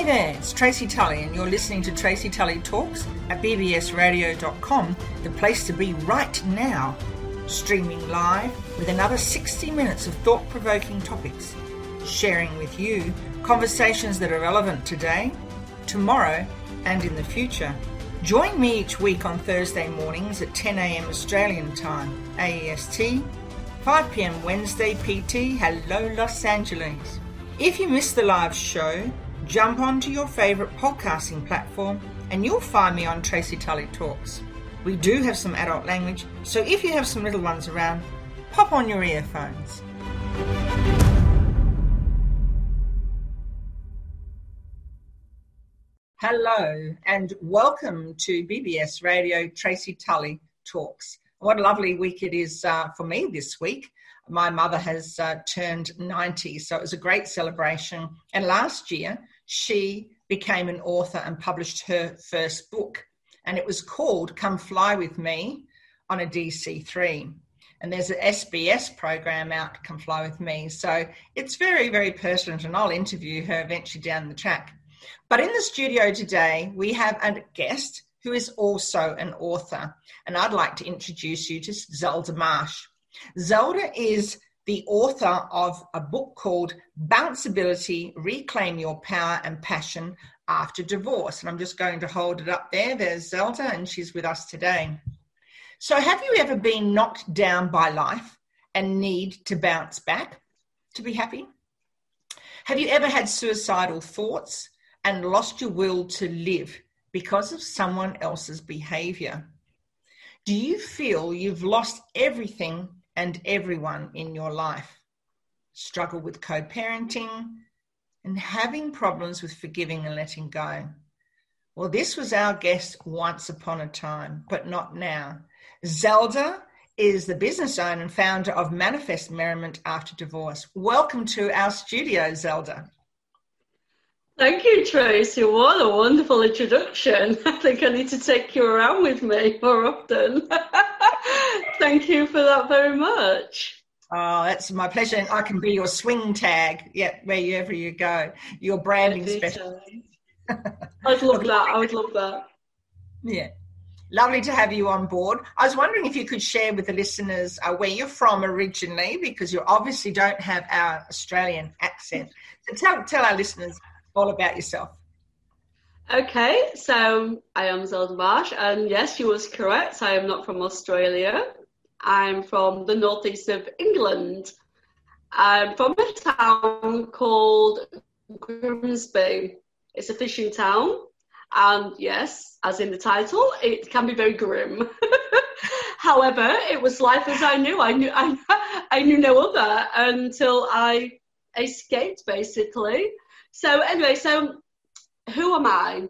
there, it's Tracy Tully and you're listening to Tracy Tully Talks at bbsradio.com, the place to be right now. Streaming live with another 60 minutes of thought-provoking topics. Sharing with you conversations that are relevant today, tomorrow and in the future. Join me each week on Thursday mornings at 10 a.m. Australian time, AEST, 5 p.m. Wednesday PT. Hello, Los Angeles. If you missed the live show, jump onto your favourite podcasting platform and you'll find me on Tracy Tully Talks. We do have some adult language, so if you have some little ones around, pop on your earphones. Hello and welcome to BBS Radio Tracy Tully Talks. What a lovely week it is for me this week. My mother has turned 90, so it was a great celebration. And last year, she became an author and published her first book. And it was called Come Fly With Me on a DC-3. And there's an SBS program out, Come Fly With Me. So it's very, very pertinent, and I'll interview her eventually down the track. But in the studio today, we have a guest who is also an author. And I'd like to introduce you to Zelda Marsh. Zelda is the author of a book called Bounceability, Reclaim Your Power and Passion After Divorce. And I'm just going to hold it up there. There's Zelda, and she's with us today. So have you ever been knocked down by life and need to bounce back to be happy? Have you ever had suicidal thoughts and lost your will to live because of someone else's behavior? Do you feel you've lost everything and everyone in your life? Struggle with co-parenting and having problems with forgiving and letting go? Well, this was our guest once upon a time, but not now. Zelda is the business owner and founder of Manifest Merriment After Divorce. Welcome to our studio, Zelda. Thank you, Tracy. What a wonderful introduction. I think I need to take you around with me more often. Thank you for that very much. Oh, that's my pleasure. And I can be your swing tag, wherever you go, your branding specialist. I'd love that. I would love that. Yeah. Lovely to have you on board. I was wondering if you could share with the listeners where you're from originally, because you obviously don't have our Australian accent. So tell our listeners all about yourself. Okay, so I am Zelda Marsh, and yes, you was correct. I am not from Australia. I'm from the northeast of England. I'm from a town called Grimsby. It's a fishing town, and yes, as in the title, it can be very grim. However, it was life as I knew. I knew no other until I escaped, basically. So anyway, who am I?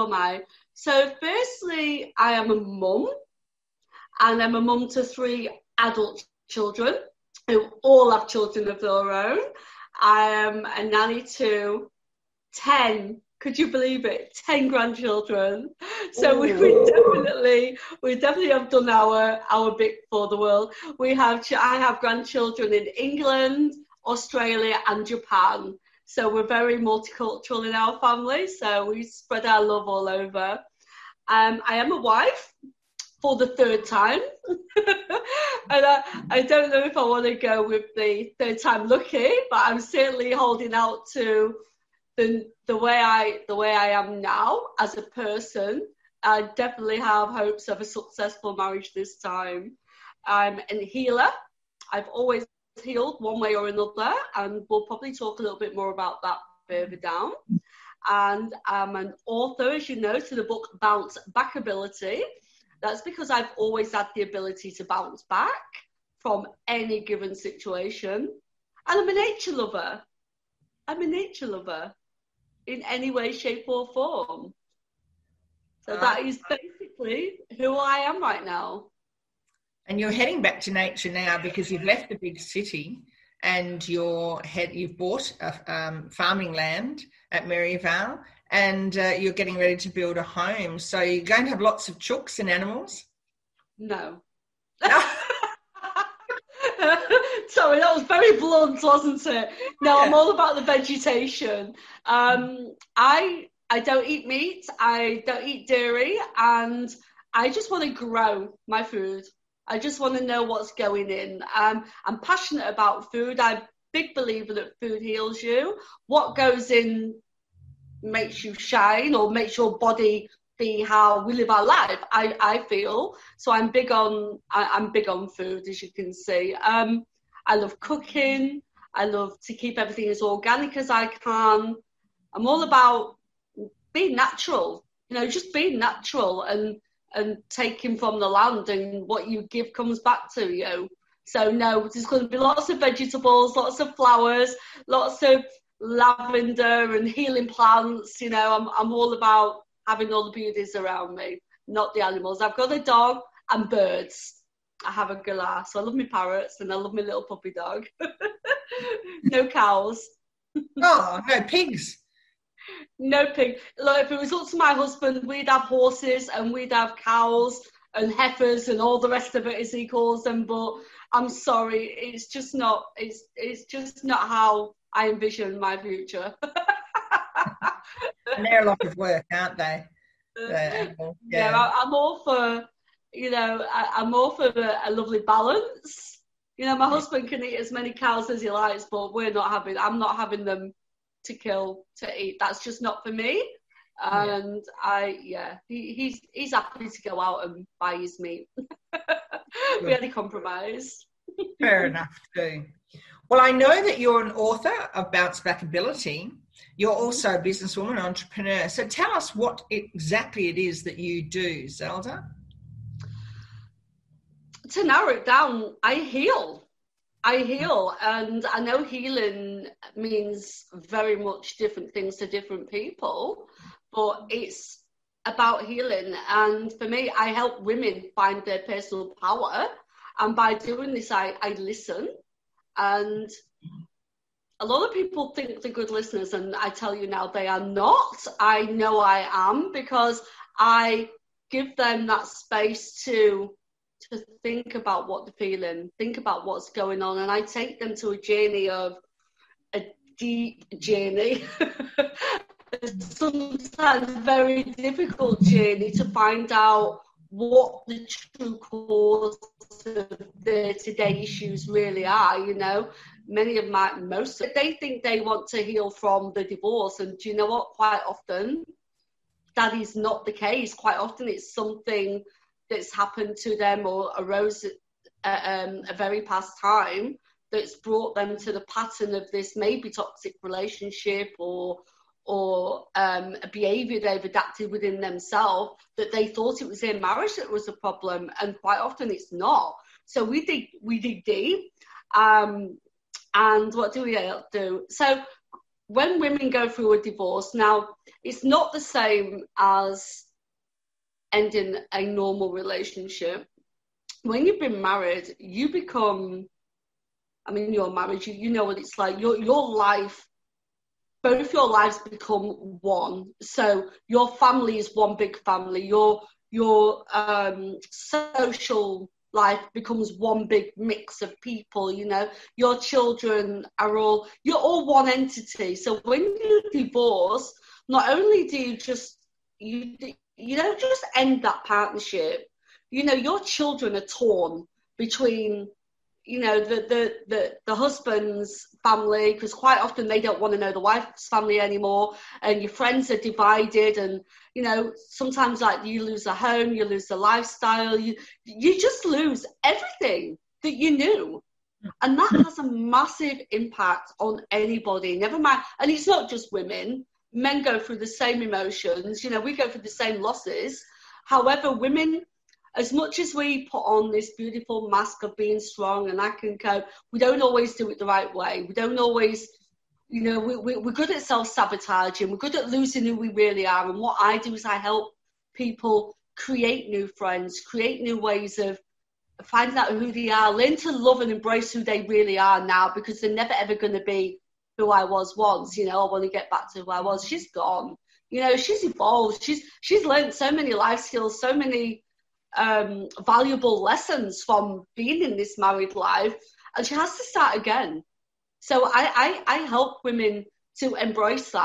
So firstly, I am a mum, and I'm a mum to 3 adult children who all have children of their own. I am a nanny to 10, could you believe it, 10 grandchildren. So we definitely have done our bit for the world. I have grandchildren in England, Australia and Japan. So we're very multicultural in our family, so we spread our love all over. I am a wife for the 3rd time. And I don't know if I want to go with the 3rd time lucky, but I'm certainly holding out to the way I am now as a person. I definitely have hopes of a successful marriage this time. I'm a healer. I've always healed one way or another, and we'll probably talk a little bit more about that further down. And I'm an author, as you know, to the book Bounce Backability. That's because I've always had the ability to bounce back from any given situation. And I'm a nature lover. In any way, shape or form. So that is basically who I am right now. And you're heading back to nature now because you've left the big city and you've bought farming land at Maryvale, and you're getting ready to build a home. So you're going to have lots of chooks and animals? No. Sorry, that was very blunt, wasn't it? No, I'm all about the vegetation. I I don't eat meat, I don't eat dairy, and I just want to grow my food. I just want to know what's going in. I'm passionate about food. I'm a big believer that food heals you. What goes in makes you shine or makes your body be how we live our life, I feel. So I'm big on food, as you can see. I love cooking. I love to keep everything as organic as I can. I'm all about being natural, just being natural and taking from the land, and what you give comes back to you. So no, there's going to be lots of vegetables, lots of flowers, lots of lavender and healing plants. I'm all about having all the beauties around me, not the animals. I've got a dog and birds. I have a galah, so I love my parrots and I love my little puppy dog. No cows. Oh, no pigs. No pig. Look, if it was up to my husband, we'd have horses and we'd have cows and heifers and all the rest of it, as he calls them. But I'm sorry, it's just not. It's just not how I envision my future. And they're a lot of work, aren't they? Yeah, I'm all for. I'm all for a lovely balance. My husband can eat as many cows as he likes, but I'm not having them to kill, to eat. That's just not for me. And he's happy to go out and buy his meat. We had a compromise. Fair enough too. Well, I know that you're an author of Bounce Back Ability. You're also a businesswoman, entrepreneur. So tell us what exactly it is that you do, Zelda. To narrow it down, I heal, and I know healing means very much different things to different people, but it's about healing. And for me, I help women find their personal power, and by doing this, I listen. And a lot of people think they're good listeners, and I tell you now, they are not. I know I am, because I give them that space to think about what they're feeling, think about what's going on, and I take them to a deep journey, sometimes a very difficult journey, to find out what the true cause of their today issues really are. Most they think they want to heal from the divorce, and do you know what? Quite often that is not the case. Quite often it's something that's happened to them or arose at a very past time that's brought them to the pattern of this maybe toxic relationship or a behaviour they've adapted within themselves, that they thought it was their marriage that was a problem, and quite often it's not. So we dig deep, and what do we do? So when women go through a divorce, now it's not the same as ending a normal relationship. When you've been married, you become, you're married, you know what it's like. Your life, both your lives become one. So your family is one big family. Your social life becomes one big mix of people. Your children you're all one entity. So when you divorce, not only do you don't just end that partnership. Your children are torn between, the husband's family, because quite often they don't want to know the wife's family anymore, and your friends are divided, and sometimes you lose a home, you lose the lifestyle, you just lose everything that you knew. And that has a massive impact on anybody, never mind. And it's not just women. Men go through the same emotions, we go through the same losses. However, women, as much as we put on this beautiful mask of being strong and I can cope, we don't always do it the right way. We don't always, we're good at self-sabotaging. We're good at losing who we really are. And what I do is I help people create new friends, create new ways of finding out who they are, learn to love and embrace who they really are now, because they're never ever going to be who I was once. I want to get back to who I was. She's gone. She's evolved. She's learned so many life skills, so many valuable lessons from being in this married life, and she has to start again. So I help women to embrace that,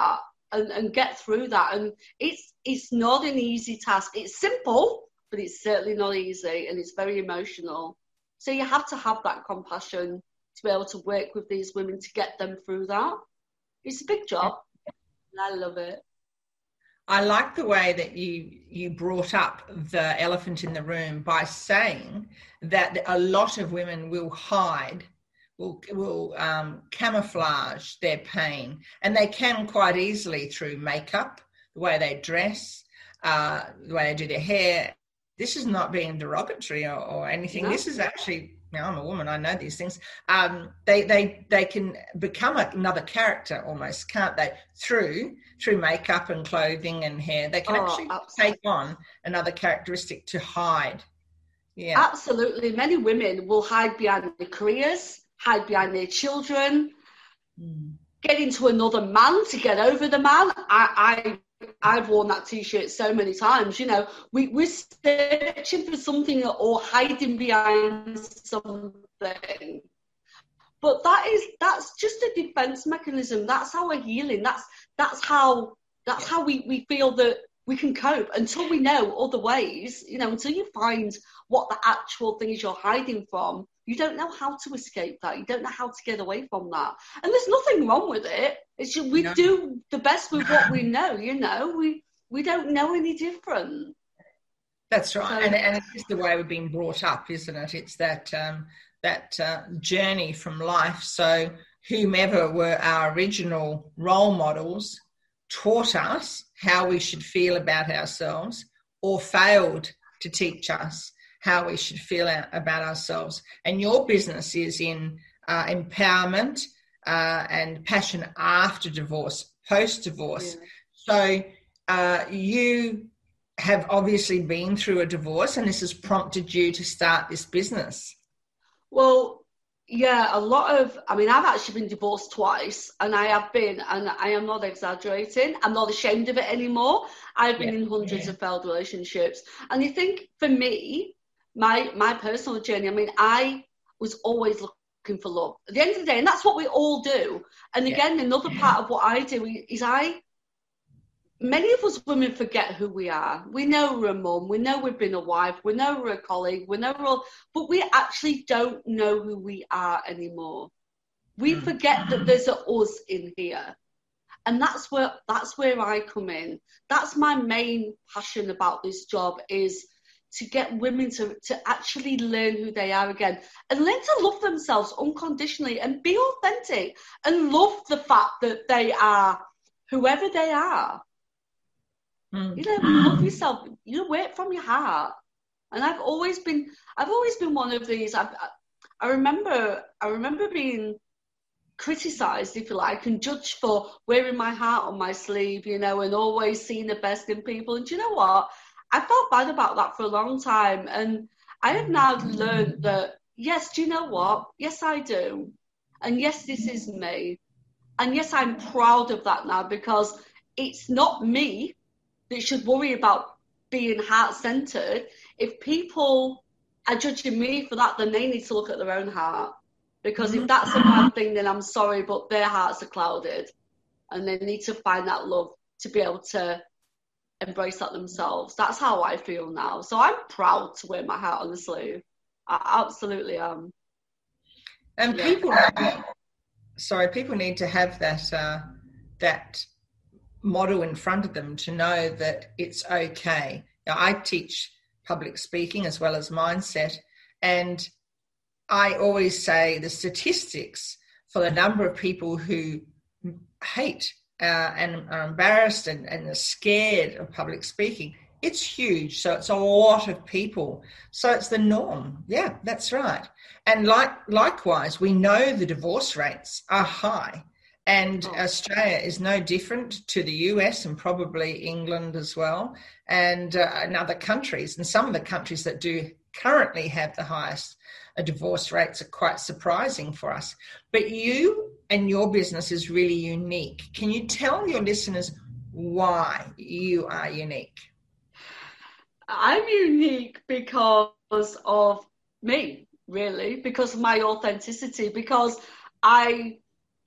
and get through that. And it's not an easy task. It's simple, but it's certainly not easy, and it's very emotional. So you have to have that compassion to be able to work with these women to get them through that. It's a big job, and I love it. I like the way that you brought up the elephant in the room by saying that a lot of women will hide, will camouflage their pain, and they can quite easily through makeup, the way they dress, the way they do their hair. This is not being derogatory or anything. No. This is actually, I'm a woman, I know these things. They can become another character almost, can't they? Through makeup and clothing and hair, they can actually take on another characteristic to hide. Yeah, absolutely. Many women will hide behind their careers, hide behind their children, get into another man to get over the man. I've worn that T-shirt so many times. You know, we're searching for something or hiding behind something. But that's just a defense mechanism. That's our healing. That's how we feel that we can cope until we know other ways. You know, until you find what the actual thing is you're hiding from, you don't know how to escape that. You don't know how to get away from that. And there's nothing wrong with it. It's just we do the best with what we know. You know, we don't know any different. That's right. So, and it is the way we've been brought up, isn't it? It's that journey from life. So whomever were our original role models taught us how we should feel about ourselves, or failed to teach us how we should feel about ourselves. And your business is in empowerment and passion after divorce, post-divorce. Yeah. So you have obviously been through a divorce, and this has prompted you to start this business. Well, yeah, I've actually been divorced twice, and I am not exaggerating. I'm not ashamed of it anymore. I've been in hundreds of failed relationships. And you think, for me, my personal journey, I was always looking for love at the end of the day, and that's what we all do. And again, another part of what I do is many of us women forget who we are. We know we're a mum, we know we've been a wife, we know we're a colleague, but we actually don't know who we are anymore. We forget that there's a us in here. And that's where I come in. That's my main passion about this job, is to get women to actually learn who they are again, and learn to love themselves unconditionally and be authentic and love the fact that they are whoever they are. You know, love yourself. You work from your heart. And I've always been one of these. I remember being criticised, if you like, and judged for wearing my heart on my sleeve, you know, and always seeing the best in people. And do you know what? I felt bad about that for a long time. And I have now learned that, yes, do you know what? Yes, I do. And yes, this is me. And yes, I'm proud of that now, because it's not me that should worry about being heart-centered. If people are judging me for that, then they need to look at their own heart. Because if that's a bad thing, then I'm sorry, but their hearts are clouded. And they need to find that love to be able to embrace that themselves. That's how I feel now. So I'm proud to wear my heart on the sleeve. I absolutely am. And people need to have that model in front of them to know that it's okay. Now, I teach public speaking as well as mindset, and I always say the statistics for the number of people who hate and are embarrassed and are scared of public speaking, it's huge. So it's a lot of people. So it's the norm. Yeah, that's right. And likewise, we know the divorce rates are high. And Australia is no different to the US, and probably England as well, and in other countries. And some of the countries that do currently have the highest divorce rates are quite surprising for us. But you and your business is really unique. Can you tell your listeners why you are unique? I'm unique because of me, really, because of my authenticity, because I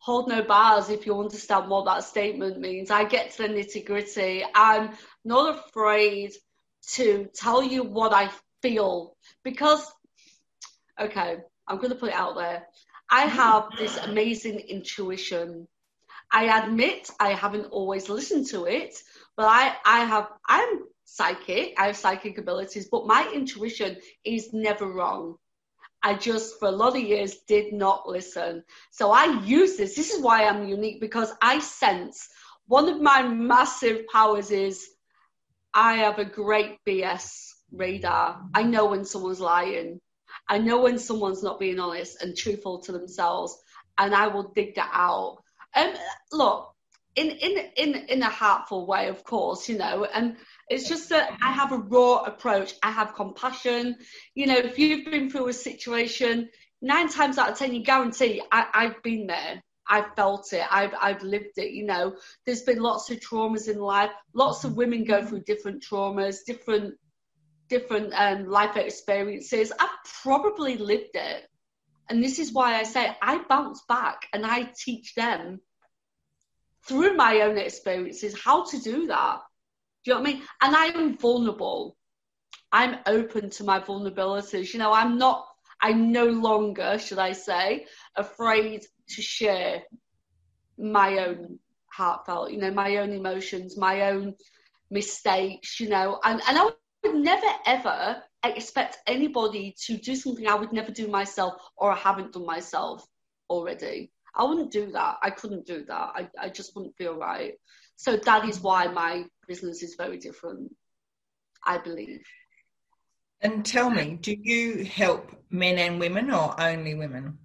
hold no bars, if you understand what that statement means. I get to the nitty-gritty. I'm not afraid to tell you what I feel because, okay, I'm going to put it out there. I have this amazing intuition. I admit I haven't always listened to it, but I'm psychic. I have psychic abilities, but my intuition is never wrong. I just, for a lot of years, did not listen. So I use this. This is why I'm unique, because I sense. One of my massive powers is I have a great BS radar. I know when someone's lying. I know when someone's not being honest and truthful to themselves, and I will dig that out. Look, in a heartful way, of course, you know, and it's just that I have a raw approach. I have compassion. You know, if you've been through a situation, 9 times out of 10, you guarantee I've been there. I've felt it. I've lived it. You know, there's been lots of traumas in life. Lots of women go through different traumas, different life experiences. I've probably lived it. And this is why I say I bounce back and I teach them through my own experiences how to do that. Do you know what I mean? And I am vulnerable. I'm open to my vulnerabilities. You know, I'm no longer, should I say, afraid to share my own heartfelt, you know, my own emotions, my own mistakes, you know, and I would never, ever expect anybody to do something I would never do myself or I haven't done myself already. I wouldn't do that. I couldn't do that. I just wouldn't feel right. So that is why my business is very different, I believe. And tell me, do you help men and women or only women?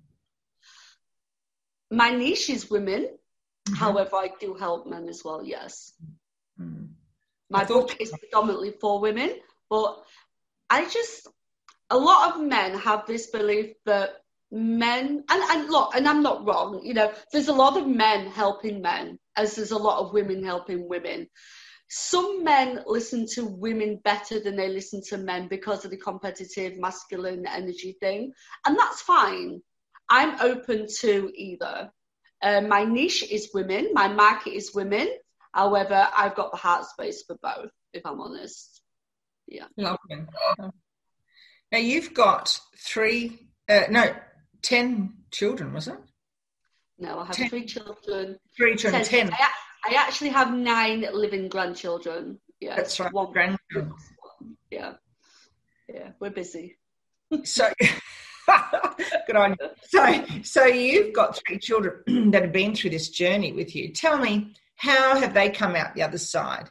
My niche is women. Mm-hmm. However, I do help men as well, yes. Mm. My book is predominantly for women, but a lot of men have this belief that men, and look, and I'm not wrong, you know, there's a lot of men helping men, as there's a lot of women helping women. Some men listen to women better than they listen to men because of the competitive masculine energy thing, and that's fine. I'm open to either. My niche is women, my market is women. However, I've got the heart space for both, if I'm honest. Yeah. Lovely. Now you've got 10 children, was it? No, I have 3 children. 3 children, 10. I actually have 9 living grandchildren. Yeah, that's right. 1 grandchildren. Yeah, we're busy. So, good on you. So you've got 3 children that have been through this journey with you. Tell me, how have they come out the other side?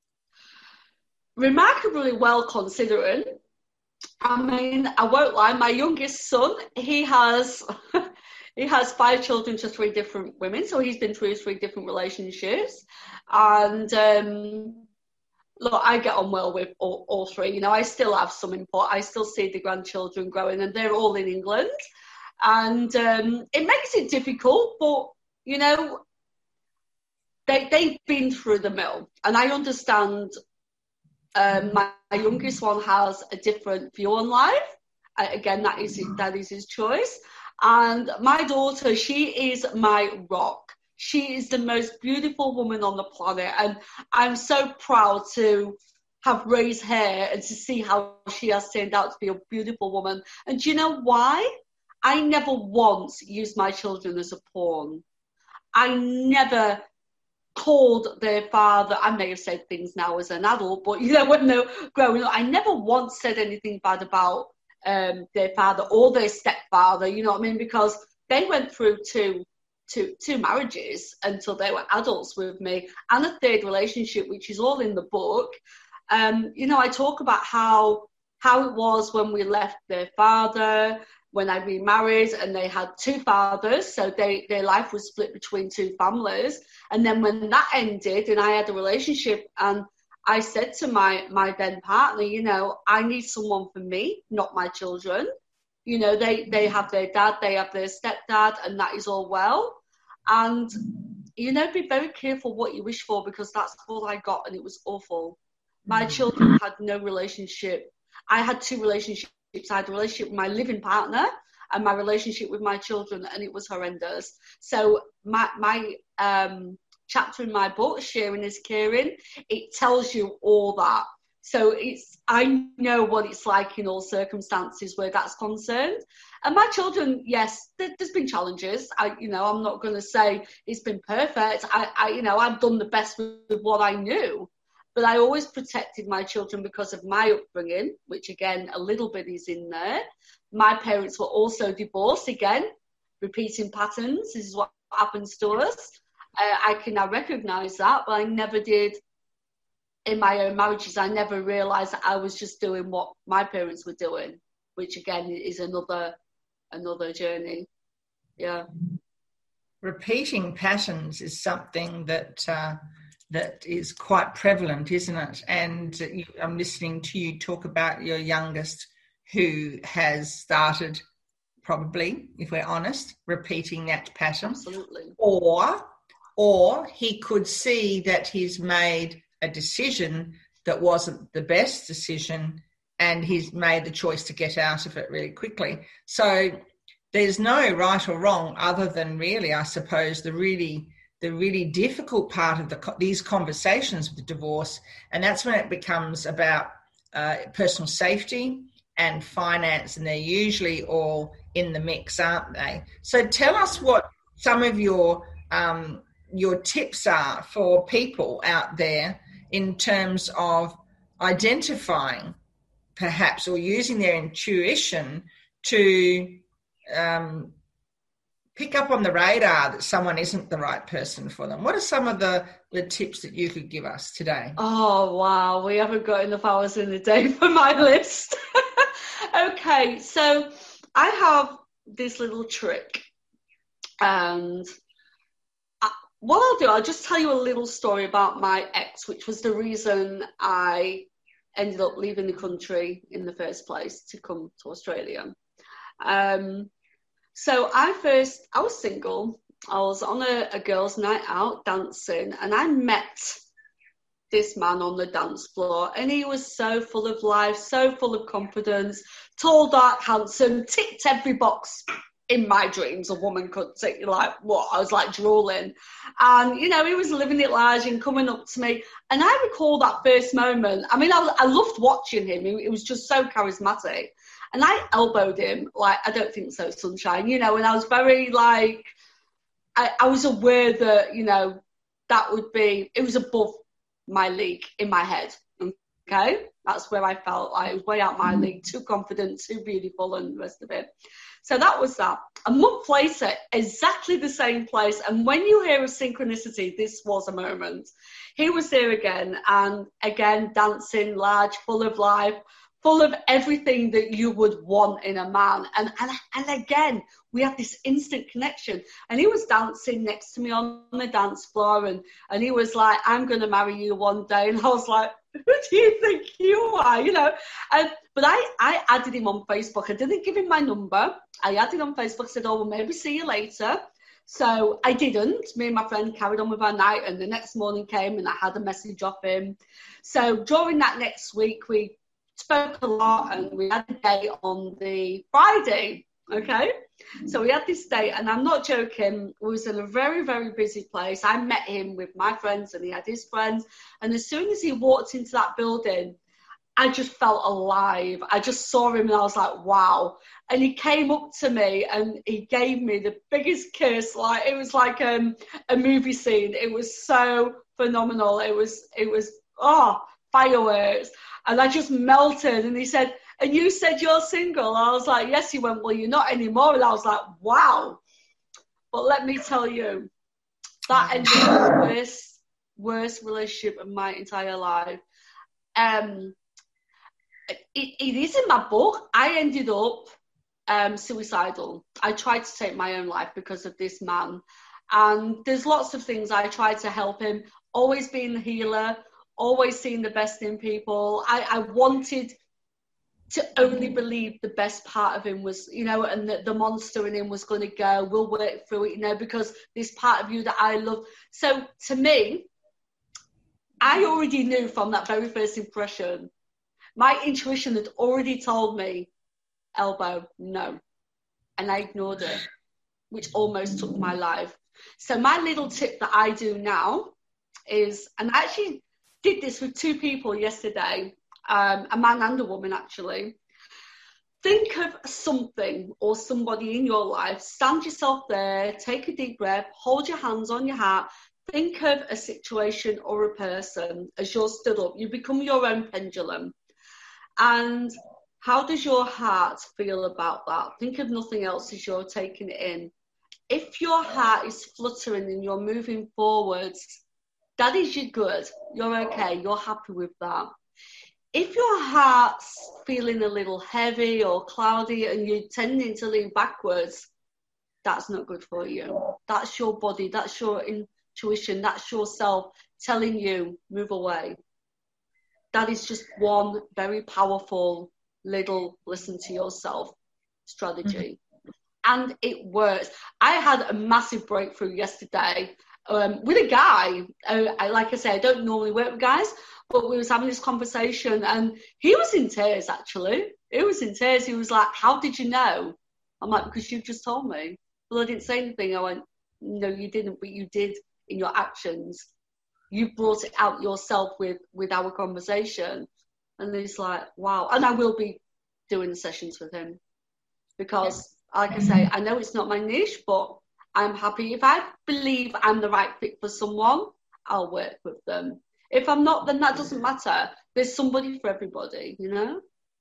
Remarkably well, considering. I mean, I won't lie. My youngest son, he has 5 children to 3 different women, so he's been through 3 different relationships. And look, I get on well with all 3. You know, I still have some input. I still see the grandchildren growing, and they're all in England. And it makes it difficult, but you know, they've been through the mill, and I understand. My youngest one has a different view on life. Again, that is his choice. And my daughter, she is my rock. She is the most beautiful woman on the planet. And I'm so proud to have raised her and to see how she has turned out to be a beautiful woman. And do you know why? I never once used my children as a pawn. I never called their father. I may have said things now as an adult, but you know, when they were growing up, I never once said anything bad about their father or their stepfather, you know what I mean? Because they went through two marriages until they were adults with me, and a 3rd relationship, which is all in the book. You know, I talk about how it was when we left their father, when I remarried, and they had 2 fathers, so their life was split between 2 families. And then when that ended and I had a relationship, and I said to my then partner, you know, I need someone for me, not my children. You know, they have their dad, they have their stepdad, and that is all well. And, you know, be very careful what you wish for, because that's all I got, and it was awful. My children had no relationship. I had 2 relationships. I had a relationship with my living partner, and my relationship with my children, and it was horrendous. So my chapter in my book, Sharing is Caring, it tells you all that. So I know what it's like in all circumstances where that's concerned. And my children, yes, there's been challenges. I'm not going to say it's been perfect. I've done the best with what I knew, but I always protected my children because of my upbringing, which again, a little bit is in there. My parents were also divorced, again, repeating patterns. This is what happens to us. I can now recognise that, but I never did. In my own marriages, I never realised that I was just doing what my parents were doing, which again is another journey. Yeah. Repeating patterns is something that is quite prevalent, isn't it? And I'm listening to you talk about your youngest who has started, probably, if we're honest, repeating that pattern. Absolutely. Or he could see that he's made a decision that wasn't the best decision, and he's made the choice to get out of it really quickly. So there's no right or wrong other than really, I suppose, the really difficult part of these conversations with the divorce, and that's when it becomes about personal safety and finance, and they're usually all in the mix, aren't they? So tell us what some of your tips are for people out there in terms of identifying perhaps, or using their intuition to pick up on the radar that someone isn't the right person for them. What are some of the tips that you could give us today? Oh, wow. We haven't got enough hours in the day for my list. Okay, so I have this little trick, and what I'll do, I'll just tell you a little story about my ex, which was the reason I ended up leaving the country in the first place to come to Australia. So I was single. I was on a girls' night out dancing, and I met this man on the dance floor, and he was so full of life, so full of confidence, tall, dark, handsome, ticked every box in my dreams a woman could tick. Like, what? I was like drooling. And, he was living it large and coming up to me. And I recall that first moment. I mean, I loved watching him. He was just so charismatic. And I elbowed him, like, I don't think so, sunshine, and I was very, like, I was aware that, that would be, it was above my league in my head, okay? That's where I felt like it was way out my league, too confident, too beautiful, and the rest of it. So that was that. A month later, exactly the same place, and when you hear of synchronicity, this was a moment. He was there again, and again, dancing large, full of life, full of everything that you would want in a man. And again, we had this instant connection. And he was dancing next to me on the dance floor, and he was like, I'm going to marry you one day. And I was like, who do you think you are? But I added him on Facebook. I didn't give him my number. I added him on Facebook, said, oh, well, maybe see you later. So I didn't. Me and my friend carried on with our night, and the next morning came and I had a message off him. So during that next week, we spoke a lot, and we had a date on the Friday. Okay, so we had this date, and I'm not joking, we was in a very, very busy place. I met him with my friends, and he had his friends, and as soon as he walked into that building, I just felt alive. I just saw him, and I was like, wow. And he came up to me, and he gave me the biggest kiss. Like, it was like a movie scene. It was so phenomenal. It was fireworks. And I just melted, and he said, and you said you're single? I was like, yes. He went, well, you're not anymore. And I was like, wow. But let me tell you, that ended up the worst relationship of my entire life. It is in my book. I ended up suicidal. I tried to take my own life because of this man. And there's lots of things I tried to help him, always being the healer, always seeing the best in people. I wanted to only believe the best part of him was, and that the monster in him was going to go, we'll work through it, because this part of you that I love. So to me, I already knew from that very first impression, my intuition had already told me, Elbow, no. and I ignored it, which almost took my life. So my little tip that I do now is, and I actually did this with 2 people yesterday, a man and a woman actually. Think of something or somebody in your life, stand yourself there, take a deep breath, hold your hands on your heart, think of a situation or a person as you're stood up. You become your own pendulum. And how does your heart feel about that? Think of nothing else as you're taking it in. If your heart is fluttering and you're moving forwards, that is you good. You're okay. You're happy with that. If your heart's feeling a little heavy or cloudy and you're tending to lean backwards, that's not good for you. That's your body. That's your intuition. That's yourself telling you, move away. That is just one very powerful little listen to yourself strategy. And it works. I had a massive breakthrough yesterday with a guy. Like I say, I don't normally work with guys, but we was having this conversation and he was in tears, actually. He was in tears. He was like, how did you know? I'm like, because you just told me. Well, I didn't say anything. I went, no, you didn't, but you did in your actions. You brought it out yourself with our conversation. And he's like, wow. And I will be doing the sessions with him because, like I say, I know it's not my niche, but I'm happy. If I believe I'm the right fit for someone, I'll work with them. If I'm not, then that doesn't matter. There's somebody for everybody, you know?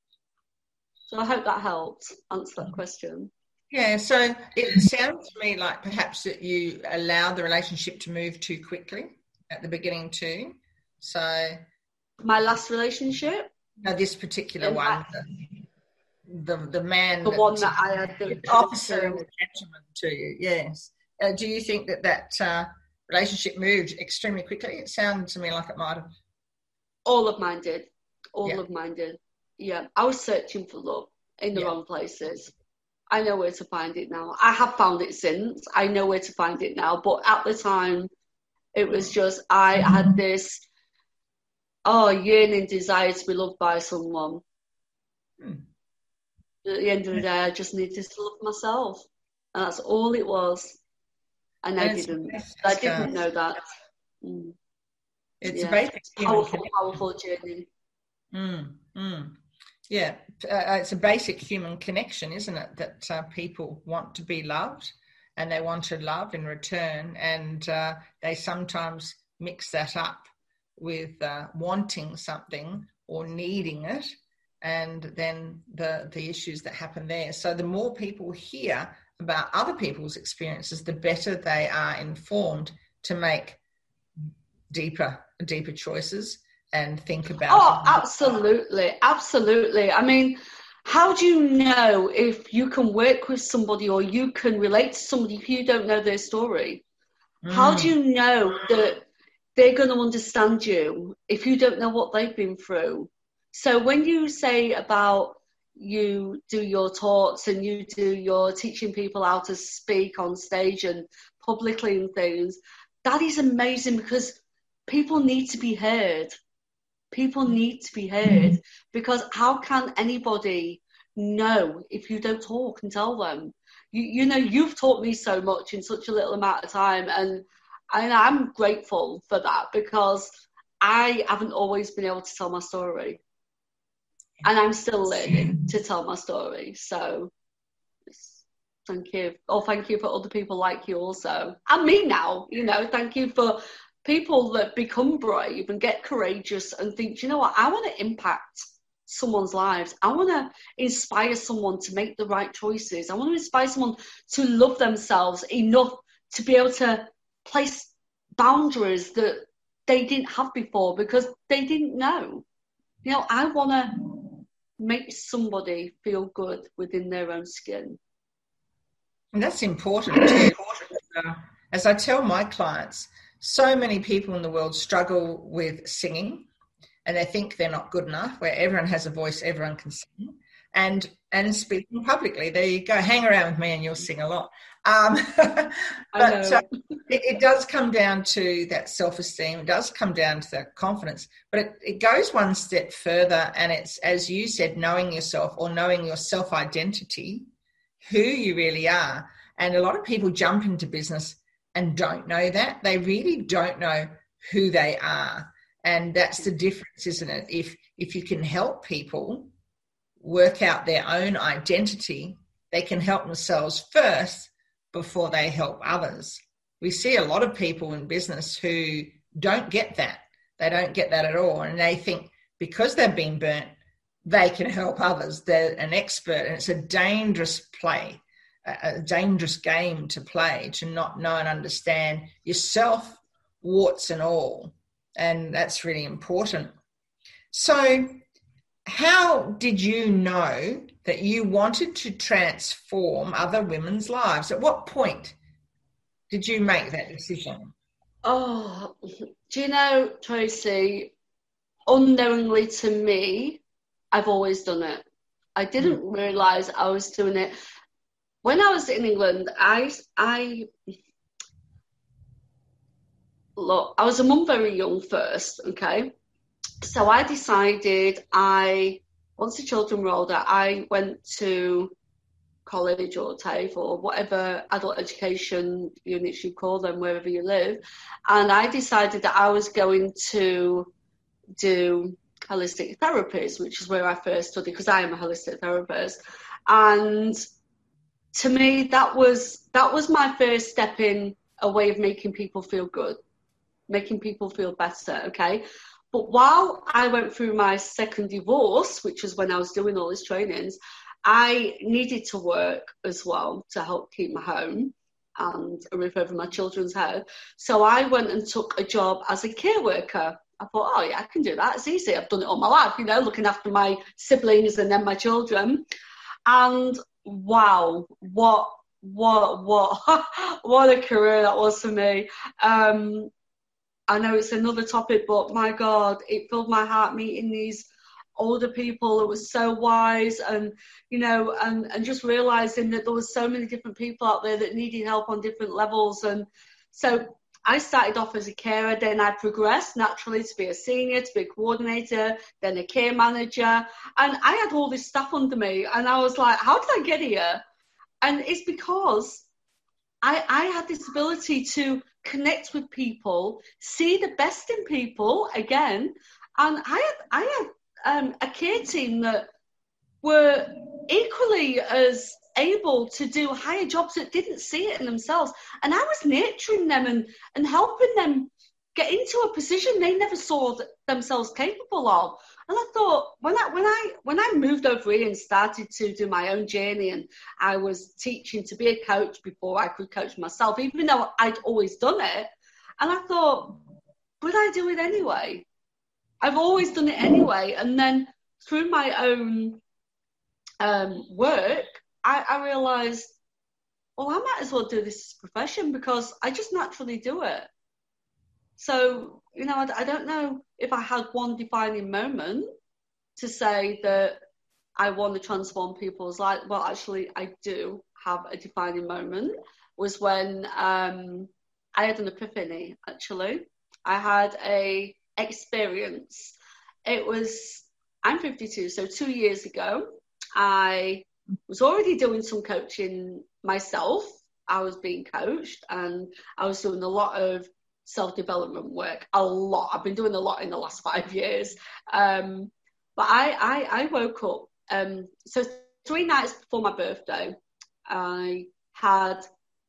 So I hope that helps answer that question. Yeah, so it sounds to me like perhaps that you allow the relationship to move too quickly at the beginning too. So my last relationship? No, this particular one. The man. The one that I had the officer and the gentleman to you, yes. Do you think that relationship moved extremely quickly? It sounded to me like it might have. All of mine did. All of mine did. Yeah, I was searching for love in the wrong places. I know where to find it now. I have found it since. I know where to find it now. But at the time, it was just, I had this, yearning desire to be loved by someone. At the end of the day, I just needed to love myself. And that's all it was. And I didn't know that. It's a basic powerful journey. Yeah, it's a basic human connection, isn't it? That people want to be loved and they want to love in return, and they sometimes mix that up with wanting something or needing it, and then the issues that happen there. So the more people hear about other people's experiences, the better they are informed to make deeper choices and think about absolutely. I mean, how do you know if you can work with somebody or you can relate to somebody if you don't know their story? How do you know that they're going to understand you if you don't know what they've been through? So when you say about you do your talks and you do your teaching people how to speak on stage and publicly and things, that is amazing because people need to be heard. People need to be heard because how can anybody know if you don't talk and tell them? You know, you've taught me so much in such a little amount of time, and I'm grateful for that because I haven't always been able to tell my story. And I'm still learning to tell my story. So thank you. Thank you for other people like you also. And me now, you know, thank you for people that become brave and get courageous and think, you know what, I want to impact someone's lives. I want to inspire someone to make the right choices. I want to inspire someone to love themselves enough to be able to place boundaries that they didn't have before because they didn't know. You know, I want to make somebody feel good within their own skin. And that's important too. As I tell my clients, so many people in the world struggle with singing and they think they're not good enough, where everyone has a voice, everyone can sing. And speaking publicly, there you go, hang around with me and you'll sing a lot. But it does come down to that self-esteem. It does come down to that confidence. But it goes one step further, and it's, as you said, knowing yourself or knowing your self-identity who you really are. And a lot of people jump into business and don't know that. They really don't know who they are. And that's the difference, isn't it? If you can help people work out their own identity, they can help themselves first before they help others. We see a lot of people in business who don't get that. They don't get that at all. And they think because they've been burnt, they can help others. They're an expert, and it's a dangerous play, a dangerous game to play, to not know and understand yourself, warts and all. And that's really important. So how did you know that you wanted to transform other women's lives? At what point did you make that decision? Oh, do you know, Tracy, unknowingly to me, I've always done it. I didn't realise I was doing it. When I was in England, I was a mum very young first, okay? So I decided once the children were older, I went to college or TAFE or whatever adult education units you call them, wherever you live. And I decided that I was going to do holistic therapies, which is where I first studied, because I am a holistic therapist. And to me, that was my first step in a way of making people feel good, making people feel better, okay? But while I went through my second divorce, which was when I was doing all these trainings, I needed to work as well to help keep my home and a roof over my children's head. So I went and took a job as a care worker. I thought, oh yeah, I can do that. It's easy. I've done it all my life, looking after my siblings and then my children. And wow, what a career that was for me. I know it's another topic, but my God, it filled my heart meeting these older people that were so wise, and and just realizing that there was so many different people out there that needed help on different levels. And so I started off as a carer, then I progressed naturally to be a senior, to be a coordinator, then a care manager, and I had all this stuff under me, and I was like, how did I get here? And it's because I had this ability to connect with people, see the best in people again, and I had a care team that were equally as able to do higher jobs that didn't see it in themselves, and I was nurturing them and helping them get into a position they never saw themselves capable of. And I thought, when I moved over here and started to do my own journey, and I was teaching to be a coach before I could coach myself, even though I'd always done it, and I thought, would I do it anyway? I've always done it anyway. And then through my own work, I realised, well, I might as well do this profession because I just naturally do it. So, I don't know if I had one defining moment to say that I want to transform people's lives. Well, actually, I do have a defining moment. Was when I had an epiphany, actually. I had a experience. I'm 52, so 2 years ago, I was already doing some coaching myself. I was being coached, and I was doing a lot of self-development work. A lot. I've been doing a lot in the last 5 years. But I woke up. So 3 nights before my birthday, I had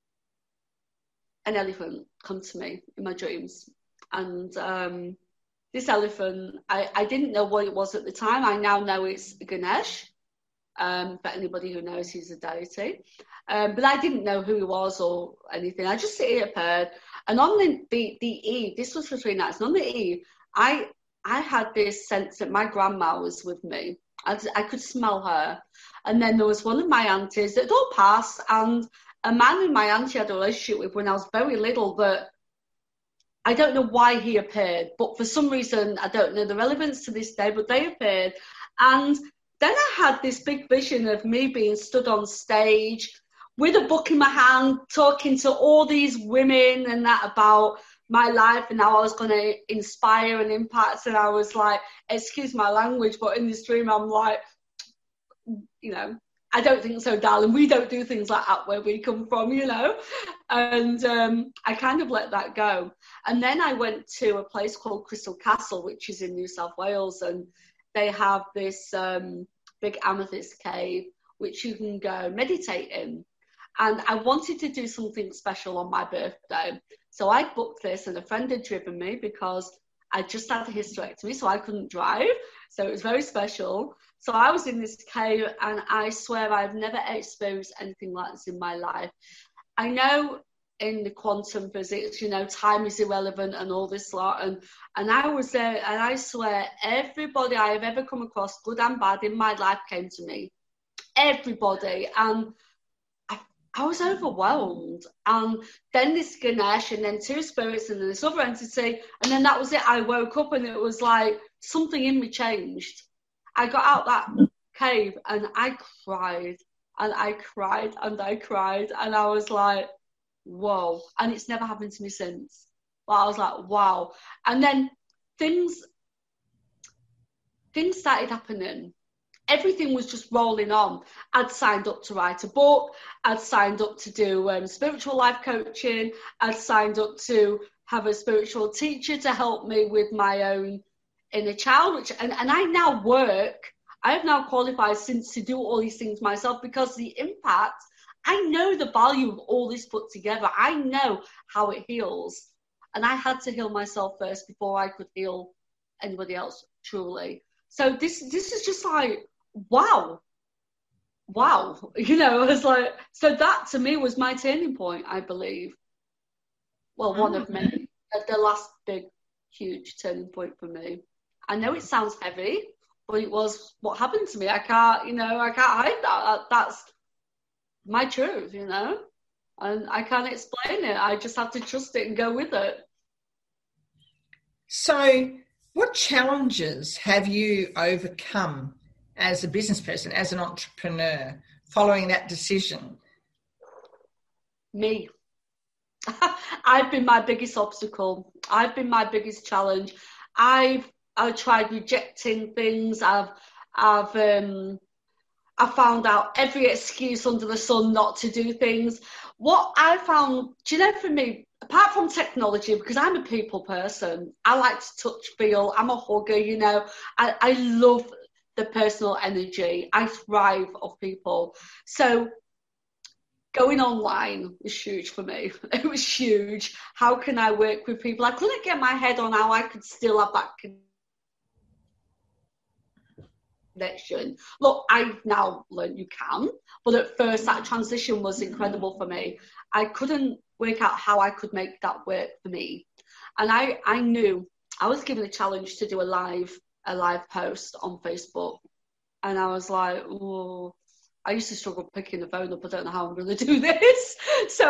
an elephant come to me in my dreams. And this elephant, I didn't know what it was at the time. I now know it's Ganesh. For anybody who knows, he's a deity. But I didn't know who he was or anything. I just see it appeared. And on the eve, this was for 3 nights, and on the eve, I had this sense that my grandma was with me. I could smell her. And then there was one of my aunties that had all passed, and a man who my auntie had a relationship with when I was very little, that I don't know why he appeared, but for some reason, I don't know the relevance to this day, but they appeared. And then I had this big vision of me being stood on stage with a book in my hand, talking to all these women and that about my life and how I was going to inspire and impact. And I was like, excuse my language, but in this dream, I'm like, I don't think so, darling. We don't do things like that where we come from, you know. And I kind of let that go. And then I went to a place called Crystal Castle, which is in New South Wales. And they have this big amethyst cave, which you can go meditate in. And I wanted to do something special on my birthday. So I booked this, and a friend had driven me because I just had a hysterectomy, so I couldn't drive. So it was very special. So I was in this cave, and I swear I've never experienced anything like this in my life. I know in the quantum physics, you know, time is irrelevant and all this lot. And I was there, and I swear everybody I have ever come across, good and bad, in my life came to me. Everybody. And I was overwhelmed. And then this Ganesh, and then two spirits, and then this other entity. And then that was it. I woke up, and it was like something in me changed. I got out that cave, and I cried, and I cried, and I cried. And I was like, whoa. And it's never happened to me since. But I was like, wow. And then things started happening. Everything was just rolling on. I'd signed up to write a book. I'd signed up to do spiritual life coaching. I'd signed up to have a spiritual teacher to help me with my own inner child. And I now work. I have now qualified since to do all these things myself, because the impact, I know the value of all this put together. I know how it heals. And I had to heal myself first before I could heal anybody else, truly. So this is just like, wow, you know. I was like, so that to me was my turning point, I believe. Well, one of many, the last big, huge turning point for me. I know it sounds heavy, but it was what happened to me. I can't hide that. That's my truth, you know, and I can't explain it. I just have to trust it and go with it. So what challenges have you overcome as a business person, as an entrepreneur, following that decision? Me. I've been my biggest obstacle. I've been my biggest challenge. I've tried rejecting things. I've found out every excuse under the sun not to do things. What I found, do you know, for me, apart from technology, because I'm a people person, I like to touch, feel, I'm a hugger, you know, I love the personal energy. I thrive off people. So going online was huge for me. It was huge. How can I work with people? I couldn't get my head on how I could still have that connection. Look, I've now learned you can, but at first that transition was incredible for me. I couldn't work out how I could make that work for me. And I knew I was given a challenge to do a live post on Facebook. And I was like, oh, I used to struggle picking the phone up. I don't know how I'm going to do this. So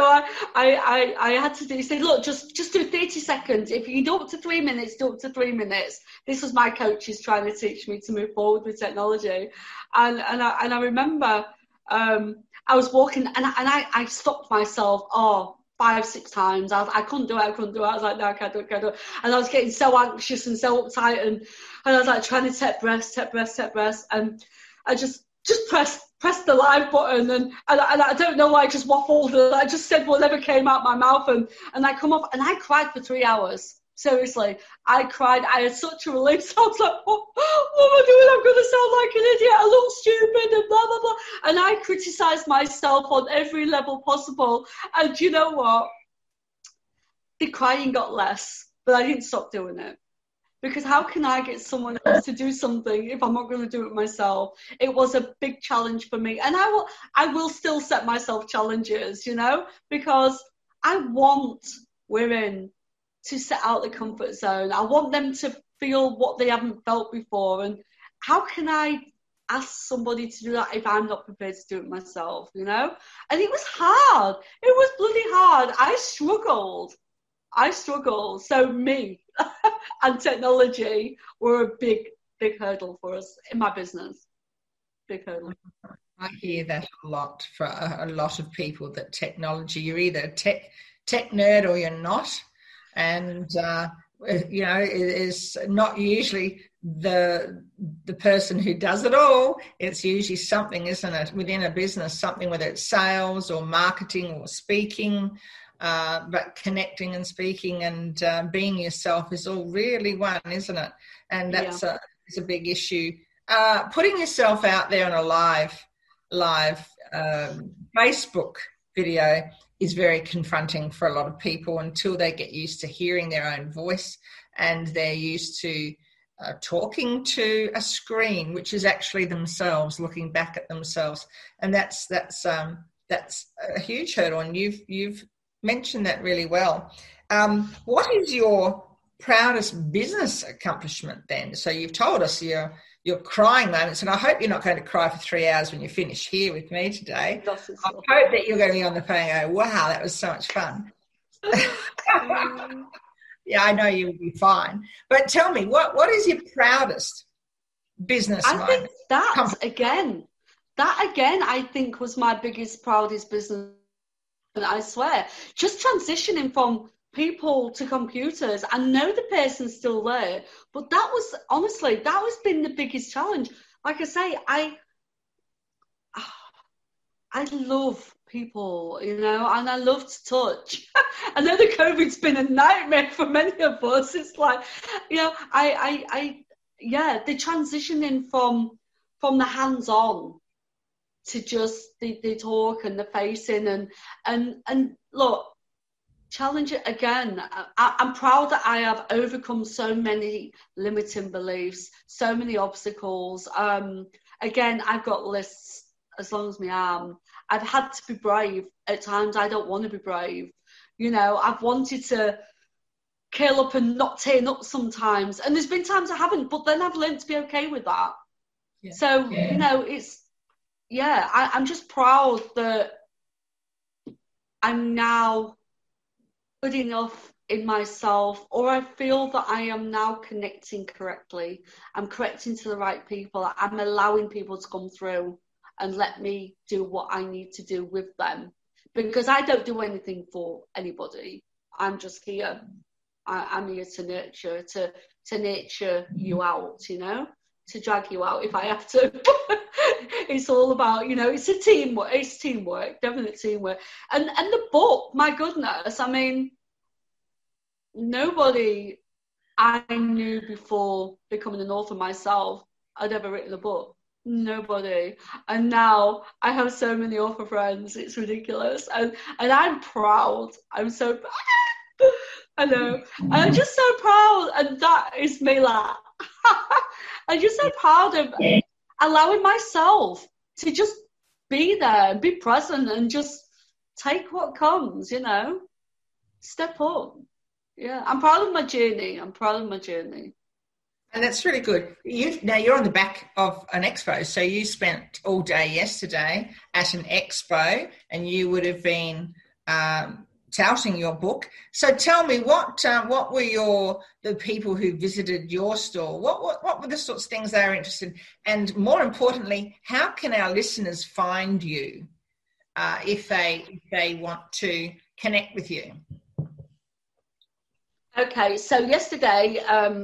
I had to say, look, just do 30 seconds. If you do up to 3 minutes, do up to 3 minutes. This was my coaches trying to teach me to move forward with technology. And I remember I was walking, and I stopped myself 5-6 times. I couldn't do it. I was like, no, I can't do it. And I was getting so anxious and so uptight, and I was like trying to take breaths. And I just pressed the live button, and I don't know why I just waffled. I just said whatever came out my mouth, and I come up and I cried for 3 hours. Seriously, I cried. I had such a relief. So I was like, what am I doing? I'm going to sound like an idiot. I look stupid and blah, blah, blah. And I criticised myself on every level possible. And you know what? The crying got less, but I didn't stop doing it. Because how can I get someone else to do something if I'm not going to do it myself? It was a big challenge for me. And I will still set myself challenges, you know, because I want women to set out the comfort zone. I want them to feel what they haven't felt before. And how can I ask somebody to do that if I'm not prepared to do it myself, you know? And it was hard. It was bloody hard. I struggled. So me and technology were a big hurdle for us in my business. Big hurdle. I hear that a lot for a lot of people, that technology, you're either a tech nerd or you're not. And, you know, it is not usually the person who does it all. It's usually something, isn't it, within a business, something, whether it's sales or marketing or speaking, but connecting and speaking and being yourself is all really one, isn't it? And that's it's a big issue. Putting yourself out there on a live Facebook video is very confronting for a lot of people until they get used to hearing their own voice and they're used to talking to a screen, which is actually themselves, looking back at themselves. And that's a huge hurdle, and you've mentioned that really well. What is your proudest business accomplishment then? So you've told us your crying moments, and I hope you're not going to cry for 3 hours when you finish here with me today. I hope that you're going to be on the phone and go, wow, that was so much fun. Yeah, I know you'll be fine. But tell me, what is your proudest business moment? I think that again, I think was my biggest, proudest business. And I swear, just transitioning from people to computers. I know the person's still there, but that was been the biggest challenge. Like I say, I love people, and I love to touch. I know the COVID's been a nightmare for many of us. It's like, the transitioning from the hands-on to just the talk and the facing and look, challenge it again. I'm proud that I have overcome so many limiting beliefs, so many obstacles. Again, I've got lists as long as my arm. I've had to be brave. At times I don't want to be brave. I've wanted to curl up and not turn up sometimes. And there's been times I haven't, but then I've learned to be okay with that. Yeah. So, I'm just proud that I'm now good enough in myself, or I feel that I am now connecting correctly. I'm connecting to the right people. I'm allowing people to come through and let me do what I need to do with them, because I don't do anything for anybody. I'm just here. I'm here to nurture, to nurture you out, to drag you out if I have to. It's all about, it's a teamwork. It's teamwork, definite teamwork. And the book, my goodness, I mean, nobody I knew before becoming an author myself had ever written a book. Nobody. And now I have so many author friends. It's ridiculous. And I'm proud. I'm so proud. I know. I'm just so proud. And that is me, like. I'm just so proud of allowing myself to just be there and be present and just take what comes, Step up. Yeah, I'm proud of my journey. And that's really good. Now you're on the back of an expo, so you spent all day yesterday at an expo and you would have been touting your book. So tell me, what were the people who visited your store? What were the sorts of things they were interested in? And more importantly, how can our listeners find you if they want to connect with you? Okay, so yesterday,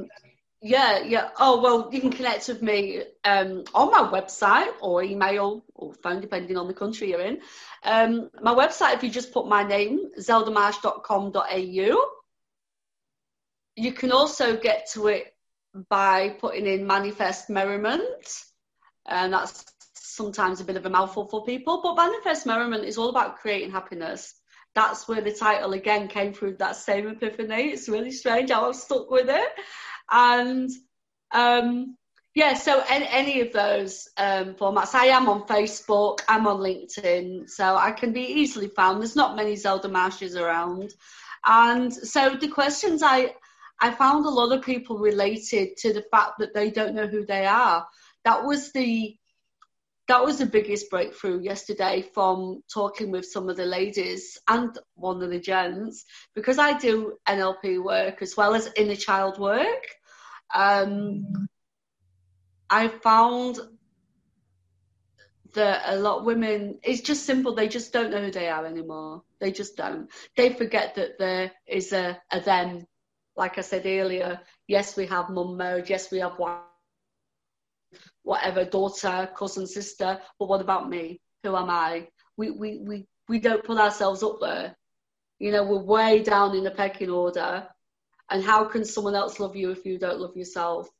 Oh, well, you can connect with me on my website or email or phone, depending on the country you're in. My website, if you just put my name, zeldamarsh.com.au. You can also get to it by putting in Manifest Merriment, and that's sometimes a bit of a mouthful for people, but Manifest Merriment is all about creating happiness. That's where the title again came through, that same epiphany. It's really strange how I've stuck with it. And so any of those formats. I am on Facebook, I'm on LinkedIn, so I can be easily found. There's not many Zelda Marshes around. And so the questions, I found a lot of people related to the fact that they don't know who they are. That was the biggest breakthrough yesterday from talking with some of the ladies and one of the gents, because I do NLP work as well as inner child work. I found that a lot of women, it's just simple, they just don't know who they are anymore. They just don't. They forget that there is a them like I said earlier, yes, we have mum mode, yes, we have wife, whatever, daughter, cousin, sister, but what about me? Who am I? We don't put ourselves up there. You know, we're way down in the pecking order. And how can someone else love you if you don't love yourself?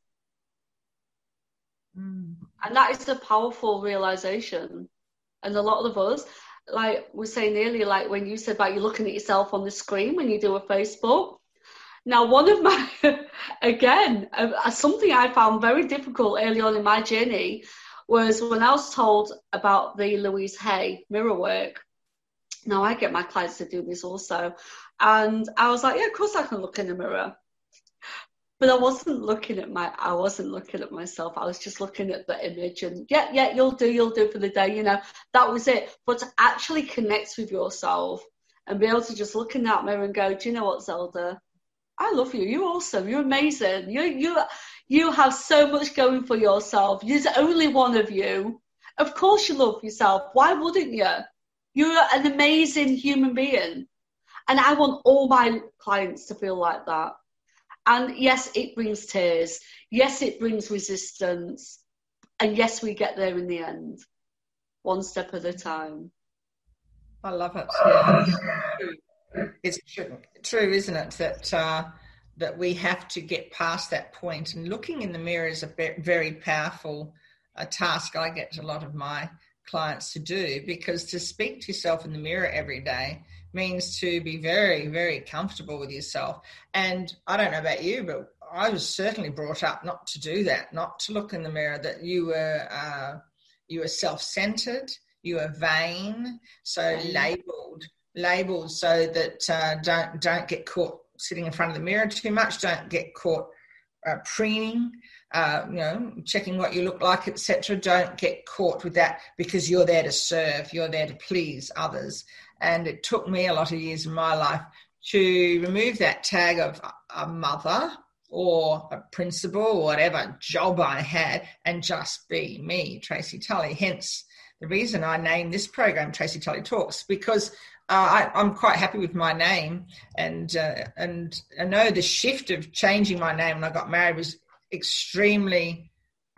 And that is a powerful realization. And a lot of us, like we were saying earlier, like when you said about you looking at yourself on the screen when you do a Facebook. Now, one of my, again, something I found very difficult early on in my journey was when I was told about the Louise Hay mirror work. Now, I get my clients to do this also. And I was like, yeah, of course I can look in the mirror. But I wasn't looking at myself. I was just looking at the image and yeah, you'll do for the day, you know, that was it. But to actually connect with yourself and be able to just look in that mirror and go, do you know what, Zelda? I love you. You're awesome. You're amazing. You have so much going for yourself. There's only one of you. Of course you love yourself. Why wouldn't you? You're an amazing human being. And I want all my clients to feel like that. And yes, it brings tears. Yes, it brings resistance. And yes, we get there in the end, one step at a time. I love it. Yeah. It's true, isn't it, that we have to get past that point. And looking in the mirror is a very powerful task I get a lot of my clients to do, because to speak to yourself in the mirror every day means to be very, very comfortable with yourself. And I don't know about you, but I was certainly brought up not to do that, not to look in the mirror, that you were self-centered, you were vain, so labeled so that don't get caught sitting in front of the mirror too much, don't get caught preening, checking what you look like, etc. Don't get caught with that, because you're there to serve, you're there to please others. And it took me a lot of years in my life to remove that tag of a mother or a principal or whatever job I had, and just be me, Tracy Tully. Hence the reason I named this program Tracy Tully Talks, because I'm quite happy with my name, and I know the shift of changing my name when I got married was extremely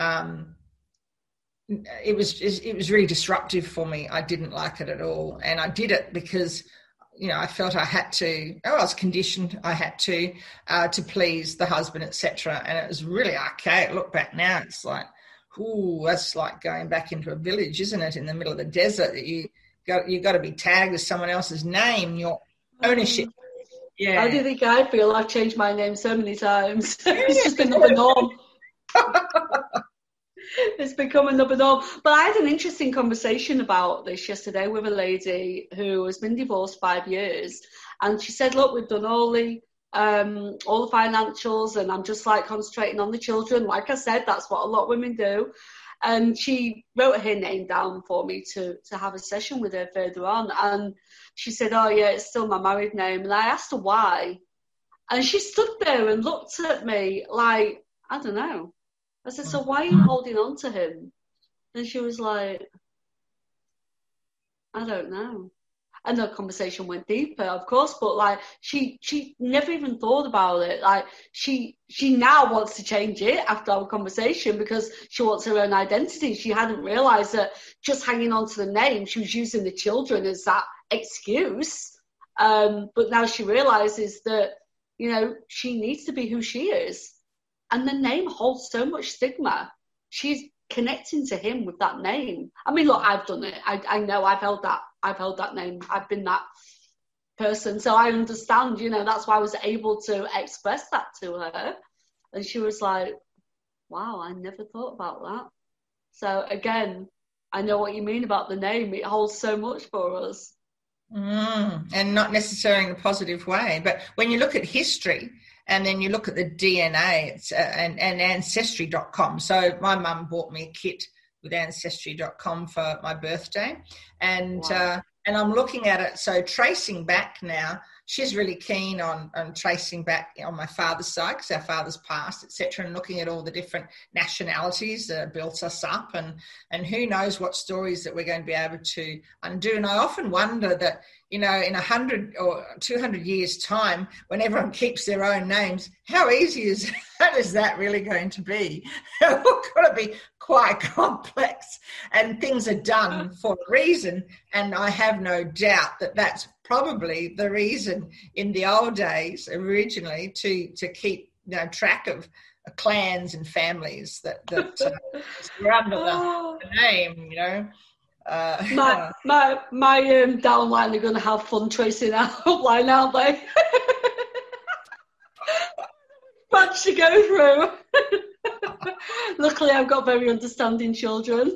it was really disruptive for me. I didn't like it at all, and I did it because I felt I had to. I was conditioned. I had to please the husband, etc. And it was really archaic. Look back now, it's like, ooh, that's like going back into a village, isn't it, in the middle of the desert, that you got to be tagged with someone else's name, your ownership. Yeah. How do you think I feel? I've changed my name so many times. It's just been the norm. It's become another norm. But I had an interesting conversation about this yesterday with a lady who has been divorced 5 years, and she said, look, we've done all the financials, and I'm just like concentrating on the children. Like I said, that's what a lot of women do. And she wrote her name down for me to have a session with her further on. And she said, oh yeah, it's still my married name. And I asked her why. And she stood there and looked at me like, I don't know. I said, so why are you holding on to him? And she was like, I don't know. And the conversation went deeper, of course, but like she never even thought about it. Like she now wants to change it after our conversation, because she wants her own identity. She hadn't realised that just hanging on to the name, she was using the children as that excuse. But now she realises that, she needs to be who she is. And the name holds so much stigma. She's connecting to him with that name. I mean, look, I've done it. I know I've held that name. I've been that person. So I understand, that's why I was able to express that to her. And she was like, wow, I never thought about that. So again, I know what you mean about the name. It holds so much for us. And not necessarily in a positive way. But when you look at history, and then you look at the DNA and Ancestry.com. So my mum bought me a kit with Ancestry.com for my birthday. And wow. And I'm looking at it. So tracing back now, she's really keen on tracing back on my father's side, because our father's passed, etc., and looking at all the different nationalities that built us up, and who knows what stories that we're going to be able to undo. And I often wonder that, in 100 or 200 years' time, when everyone keeps their own names, how easy is that really going to be? It's got to be quite complex, and things are done for a reason. And I have no doubt that that's probably the reason in the old days, originally, to keep track of clans and families that were under the name, My downline are going to have fun tracing our upline, aren't they? Much to go through. Luckily, I've got very understanding children.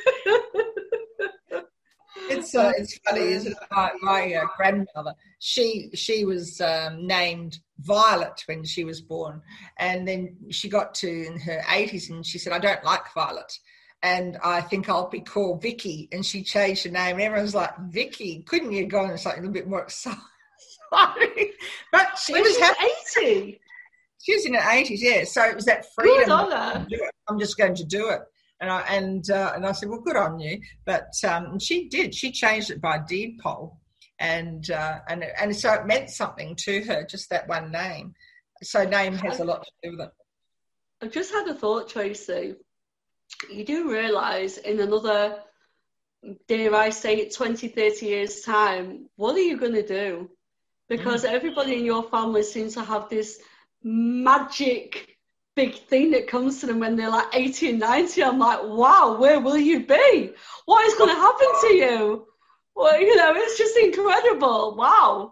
It's funny, isn't it? My grandmother, she was named Violet when she was born, and then she got to in her 80s and she said, I don't like Violet, and I think I'll be called Vicky. And she changed her name, and everyone's like, Vicky, couldn't you go on something a little bit more exciting? But she was happy. 80. She was in her 80s, yeah. So it was that freedom. Good on her. I'm just going to do it. And I said, well, good on you. But she did. She changed it by deed poll, and so it meant something to her, just that one name. So name has a lot to do with it. I've just had a thought, Tracy. You do realise in another, dare I say it, 20, 30 years' time, what are you going to do? Because everybody in your family seems to have this magic big thing that comes to them when they're like 80 and 90. I'm like, wow, where will you be? What is going to happen to you? Well, it's just incredible. Wow.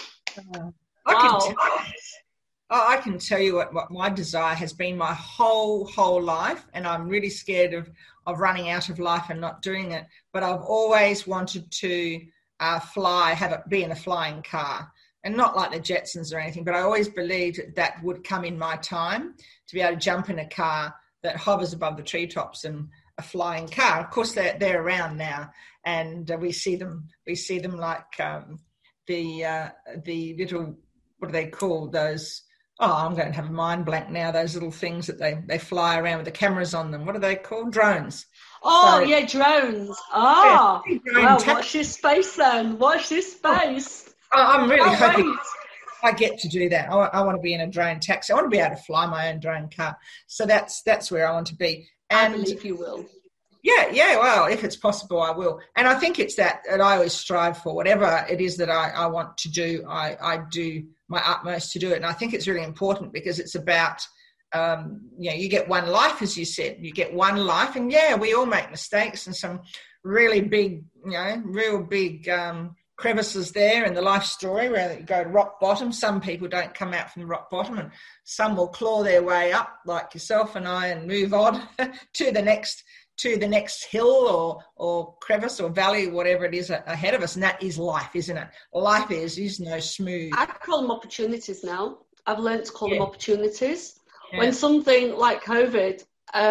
I can tell you what my desire has been my whole life, and I'm really scared of running out of life and not doing it. But I've always wanted to be in a flying car. And not like the Jetsons or anything, but I always believed that would come in my time, to be able to jump in a car that hovers above the treetops, and a flying car. Of course, they're around now, and we see them like the little, what are they called? Those, I'm going to have a mind blank now. Those little things that they fly around with the cameras on them. What are they called? Drones. Yeah, drones. Well, watch this space then. Watch this space. I'm really hoping I get to do that. I want to be in a drone taxi. I want to be able to fly my own drone car. So that's where I want to be. And I believe you will. Yeah. Well, if it's possible, I will. And I think it's that I always strive for whatever it is that I want to do. I do my utmost to do it. And I think it's really important, because it's about, you get one life, as you said. You get one life, and we all make mistakes, and some really big, real big crevices there in the life story where you go to rock bottom. Some people don't come out from the rock bottom, and some will claw their way up, like yourself and I, and move on to the next hill or crevice or valley, whatever it is ahead of us. And that is life, isn't it? Life is no smooth. I call them opportunities now. I've learned to call them opportunities. Yeah. When something like COVID,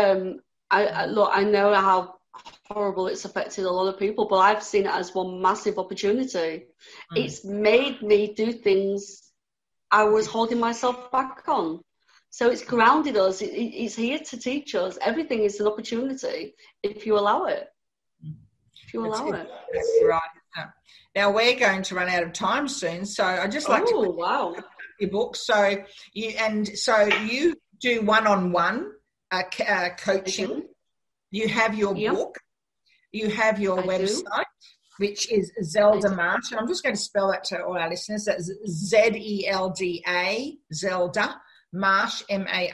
I know how horrible it's affected a lot of people, but I've seen it as one massive opportunity. It's made me do things I was holding myself back on. So it's grounded us. It's here to teach us. Everything is an opportunity if you allow it. That's right. Now we're going to run out of time soon, so I just like to your book. So you do one-on-one coaching. You have your book. You have your website, which is Zelda Marsh. And I'm just going to spell that to all our listeners. That's ZELDA, Zelda Marsh,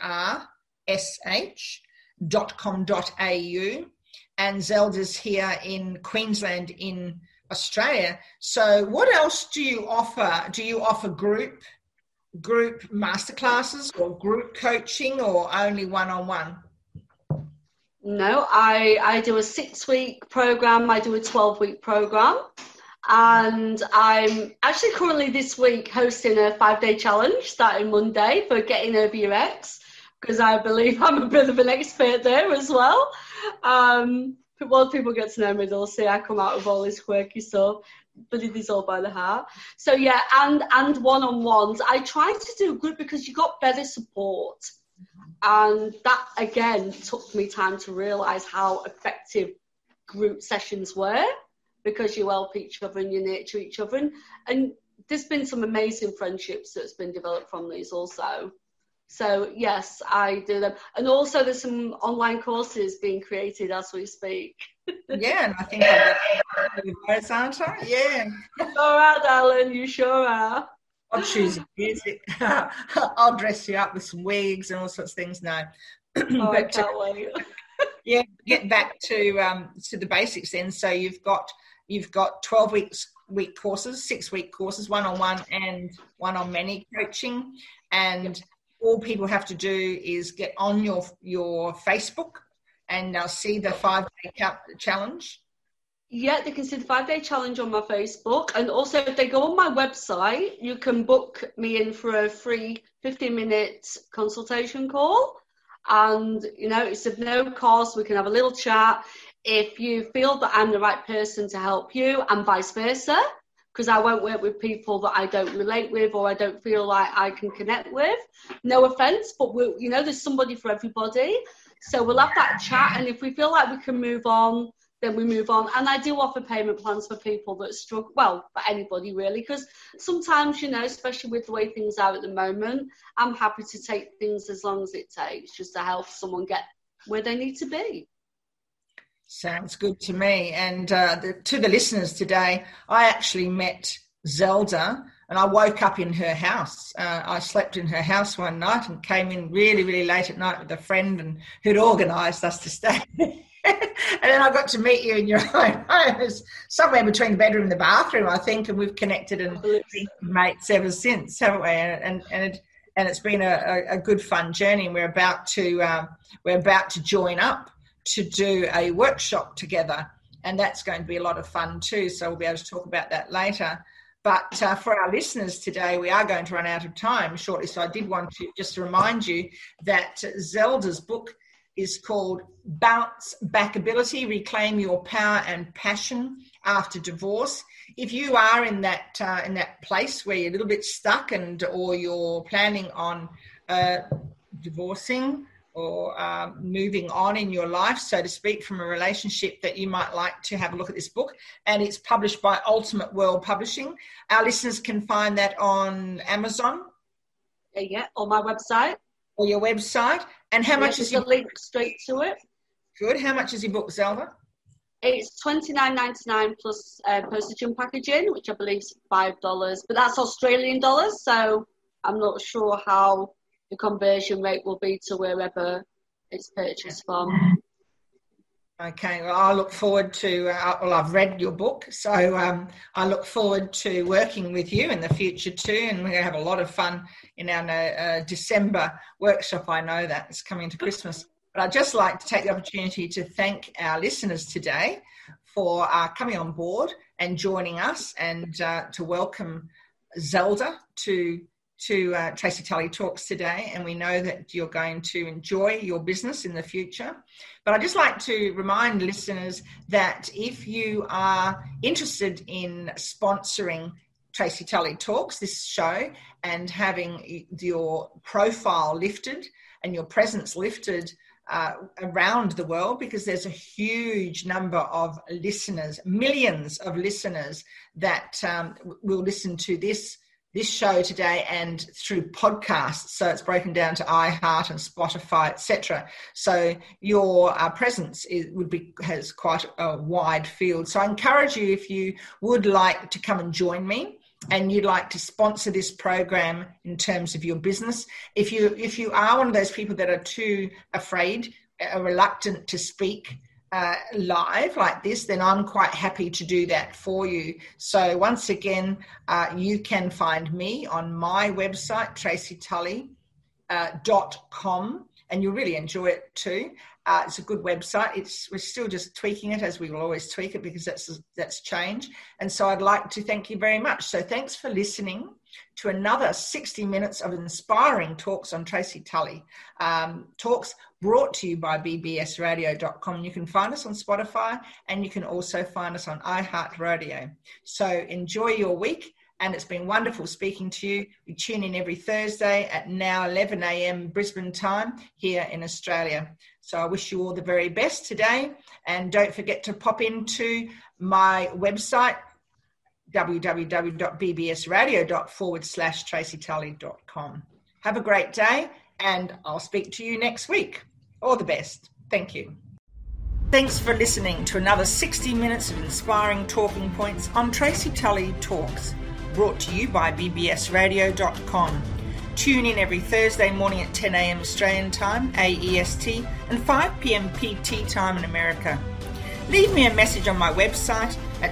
marsh.com.au. And Zelda's here in Queensland, in Australia. So what else do you offer? Do you offer group masterclasses or group coaching, or only one-on-one? No, I do a 6-week program. I do a 12-week program. And I'm actually currently this week hosting a 5-day challenge starting Monday for getting over your ex, because I believe I'm a bit of an expert there as well. But once people get to know me, they'll say I come out with all this quirky stuff, but it is all by the heart. So yeah, and one-on-ones. I try to do group because you got better support. And that, again, took me time to realise how effective group sessions were, because you help each other and you nurture each other. And there's been some amazing friendships that's been developed from these also. So yes, I do them. And also there's some online courses being created as we speak. Yeah, and I think I'm those, aren't I? Yeah. You sure are, darling, you sure are. I'll choose music. I'll dress you up with some wigs and all sorts of things. No. Oh, I can't wait. Yeah, get back to the basics then. So you've got 12-week courses, 6-week courses, one-on-one and one-on-many coaching, and all people have to do is get on your Facebook and see the 5-day challenge. Yeah, they can see the 5-day challenge on my Facebook, and also if they go on my website, you can book me in for a free 15-minute consultation call. And, it's of no cost. We can have a little chat. If you feel that I'm the right person to help you, and vice versa, because I won't work with people that I don't relate with or I don't feel like I can connect with. No offense, but there's somebody for everybody. So we'll have that chat, and if we feel like we can move on, then we move on. And I do offer payment plans for people that struggle, well, for anybody really, because sometimes, especially with the way things are at the moment, I'm happy to take things as long as it takes just to help someone get where they need to be. Sounds good to me. And to the listeners today, I actually met Zelda and I woke up in her house. I slept in her house one night and came in really, really late at night with a friend and who'd organised us to stay. And then I got to meet you in your own home. It's somewhere between the bedroom and the bathroom, I think, and we've connected and been mates ever since, haven't we? And it's been a good, fun journey. And we're about to join up to do a workshop together, and that's going to be a lot of fun too. So we'll be able to talk about that later. But for our listeners today, we are going to run out of time shortly. So I did want to just remind you that Zelda's book is called Bounce Back Ability, Reclaim Your Power and Passion After Divorce. If you are in that place where you're a little bit stuck or you're planning on divorcing or moving on in your life, so to speak, from a relationship, that you might like to have a look at this book. And it's published by Ultimate World Publishing. Our listeners can find that on Amazon. Yeah, on my website. Or your website. And how much is your link straight to it? Good. How much is your book, Zelda? It's $29.99 plus postage and packaging, which I believe is $5, but that's Australian dollars, so I'm not sure how the conversion rate will be to wherever it's purchased from. Okay, well, I look forward to, I've read your book, so I look forward to working with you in the future too, and we're going to have a lot of fun in our December workshop. I know that it's coming to Christmas. But I'd just like to take the opportunity to thank our listeners today for coming on board and joining us, and to welcome Zelda to Tracy Tully Talks today. And we know that you're going to enjoy your business in the future. But I'd just like to remind listeners that if you are interested in sponsoring Tracy Tully Talks, this show, and having your profile lifted and your presence lifted around the world, because there's a huge number of listeners, millions of listeners that will listen to this show today and through podcasts. So it's broken down to iHeart and Spotify, etc. So your presence has quite a wide field. So I encourage you, if you would like to come and join me, and you'd like to sponsor this program in terms of your business, if you are one of those people that are too afraid, reluctant to speak live like this, then I'm quite happy to do that for you. So once again, you can find me on my website, tracytully.com, and you'll really enjoy it too. It's a good website. We're still just tweaking it, as we will always tweak it, because that's change. And so I'd like to thank you very much. So thanks for listening to another 60 minutes of inspiring talks on Tracy Tully Talks, brought to you by bbsradio.com. You can find us on Spotify, and you can also find us on iHeartRadio. So enjoy your week, And it's been wonderful speaking to you. We tune in every Thursday at now 11 a.m. Brisbane time here in Australia. So I wish you all the very best today. And don't forget to pop into my website, www.bbsradio.com/TracyTully.com. Have a great day, and I'll speak to you next week. All the best. Thank you. Thanks for listening to another 60 minutes of inspiring talking points on Tracy Tully Talks, brought to you by bbsradio.com. Tune in every Thursday morning at 10 a.m. Australian time, AEST, and 5 p.m. PT time in America. Leave me a message on my website at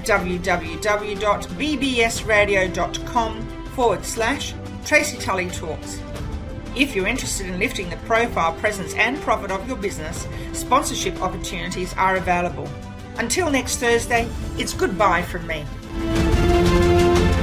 www.bbsradio.com/Tracy Tully Talks. If you're interested in lifting the profile, presence and profit of your business, sponsorship opportunities are available. Until next Thursday, it's goodbye from me.